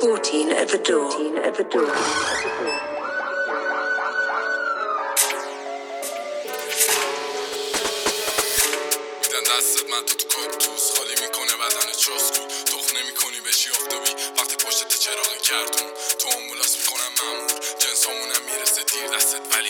14 at the door. میدن دستت من تو کاکتوس خالی میکنه بدن چاسکو تخ نمیکنی بشی آفتابی وقتی پشتت چراغ کردون تو آمبولاس میکنم مامور جنسامونم میرسه دیر دستت ولی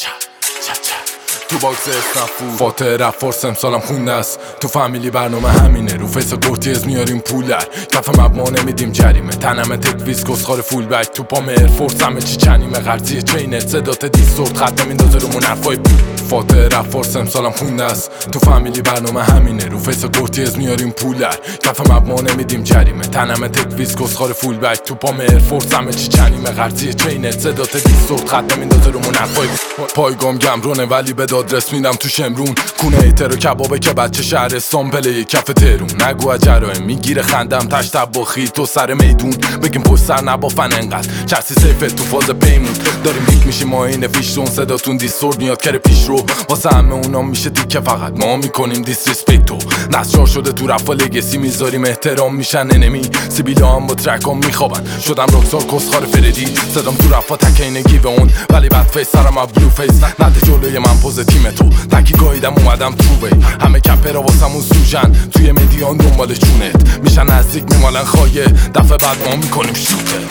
تو باکس اسنفور فاتح رفارس امسالم خونده است تو فامیلی برنامه همینه رو فیس کورتیز میاریم پولر کف مبنا نمیدیم جریمه تنمه تکویز کسخار فول بک تو پام ایرفورس همه چی چنیمه غرزی چینت صدات دیستورت خط میندازه رومون حرفای فاتح رفارس امسالم خونده است تو فامیلی برنامه همینه رو فیس کورتیز میاریم پولر کف مبنا نمیدیم جریمه تنمه تکویز کسخار فول بک تو پام ایرفورس همه چی چنیمه غرزی چینت صدات دیستورت خط میندازه رومون حرفای پایگام گمرونه ولی به آدرس میدم تو شمرون کونه ایتر و کبابه که بچه شهرستان پله کف تهرون نگو جرایم میگیره خندم تشت باخی تو سر میدون بگیم پشت سر نبافن انقدر چرسی سیفت تو فاز پیمون داریم هیت میشیم ما این فیشتون صداتون دیستورد میاد کره پیش رو واسه همه اونا میشه دیگه فقط ما میکنیم دیسریسپکتو نسجار شده تو رفا لگسی میذاریم احترام میشن انمی سیبیلا هم با ترکام میخوابن شدم رکسار کسخار فردی صدام تو رفا تکینگی به اون ولی بد فیس سرم ها بلو فیس نده جلوی من پوز تیم تو تکی گایدم اومدم تو وی همه کپر واسمون سوژن توی مدیان دنبال چونت میشن نزدیک میمالن خایه دفعه بعد ما میکنیم شوته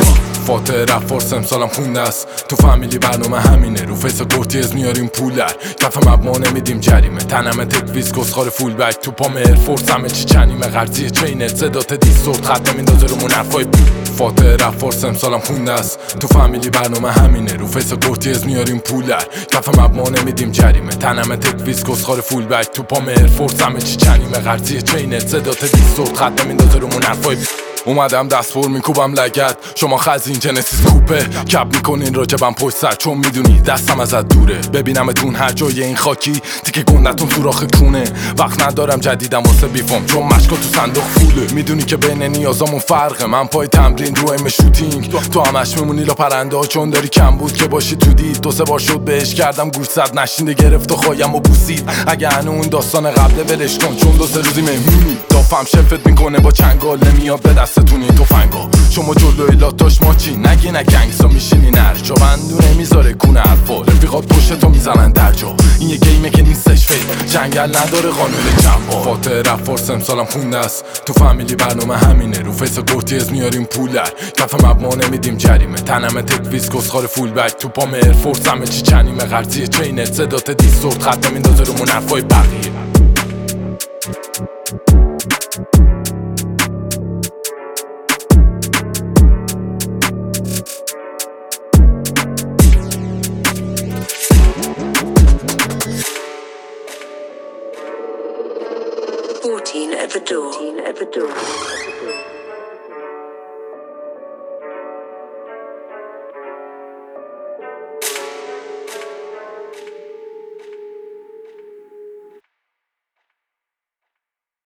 فاتح رفارس امسالم خونده است تو فامیلی برنامه همینه رو فیس کورتیز میاریم پولر کف مبنا نمیدیم جریمه تنمه تکویز کسخار فول بک تو پام ایرفورس همه چی چنیمه غرزی چینت صدات دیستورت خط میندازه رومون حرفای فاتح رفارس امسالم خونده است تو فامیلی برنامه همینه رو فیس کورتیز میاریم پولر کف مبنا نمیدیم جریمه تنمه تکویز کسخار فول بک تو پام ایرفورس همه چی چنیمه غرزی چینت صدات دیستورت خط میندازه رومون حرفای اومدم دست پر میکوبم لگت شما خزین جنسیس کوپه کپ میکنین راجبم پشت سر چون میدونی دستم ازت دوره ببینمتون هر جای این خاکی تیکه گندتون سوراخ کونه وقت ندارم جدیدم واسه بیفام چون مشکا تو صندوق فوله میدونی که بین نیازامون فرقه من پای تمرین رو ایم شوتینگ تو همش میمونی لا پرنده ها چون داری کم بود که باشی تو دید دو سه بار شد بهش کردم گوش زد نشینده گرفت و خوایم و بوسید اگه هنو اون داستان قبل ولش کن چون دو سه روزی مهمونی دافم شفت میکنه با چنگال نمیاد به دستتونی تفنگا شما جلوی لاتاش ماچی نگی نه گنگسا میشینی نرجا بندونه میذاره کونه حرفا رفیقات پشت تو میزنن درجا این یه گیمه که نیستش فیل جنگل نداره قانون چنبا فاتح رفارس امسالم خونده است تو فامیلی برنامه همینه رو فیس کورتیز میاریم پولر کف مبنا نمیدیم جریمه تنمه تکویز کسخار فول بک تو پام ایرفورس همه چی چنیمه غرزی چینت صدات دیستورت خط میندازه رومون حرفای بقیه 14 at the door.